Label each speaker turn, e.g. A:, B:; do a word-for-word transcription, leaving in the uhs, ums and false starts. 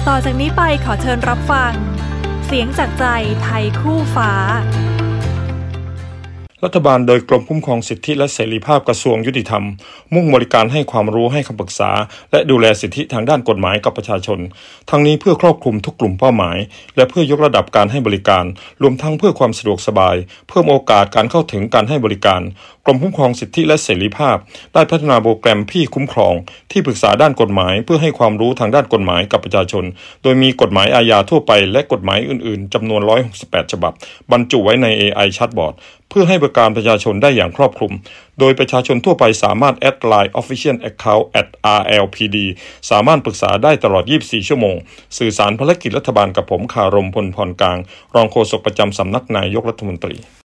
A: ต่อจากนี้ไปขอเชิญรับฟังเสียงจากใจไทยคู่ฟ้า
B: รัฐบาลโดยกรมคุ้มครองสิทธิและเสรีภาพกระทรวงยุติธรรมมุ่งบริการให้ความรู้ให้คำปรึกษาและดูแลสิทธิทางด้านกฎหมายกับประชาชนทั้งนี้เพื่อครอบคลุมทุกกลุ่มเป้าหมายและเพื่อยกระดับการให้บริการรวมทั้งเพื่อความสะดวกสบายเพิ่มโอกาสการเข้าถึงการให้บริการกรมคุ้มครองสิทธิและเสรีภาพได้พัฒนาโปรแกรมพี่คุ้มครองที่ปรึกษาด้านกฎหมายเพื่อให้ความรู้ทางด้านกฎหมายกับประชาชนโดยมีกฎหมายอาญาทั่วไปและกฎหมายอื่นๆจำนวนหนึ่งร้อยหกสิบแปดฉบับบรรจุไว้ใน เอ ไอ Chatbot เพื่อให้บริการประชาชนได้อย่างครอบคลุมโดยประชาชนทั่วไปสามารถแอดไลน์ Official Account แอท อาร์ แอล พี ดี สามารถปรึกษาได้ตลอดยี่สิบสี่ชั่วโมงสื่อสารภารกิจรัฐบาลกับผมคารมพลพรกลางรองโฆษกประจำสำนักนายกรัฐมนตรี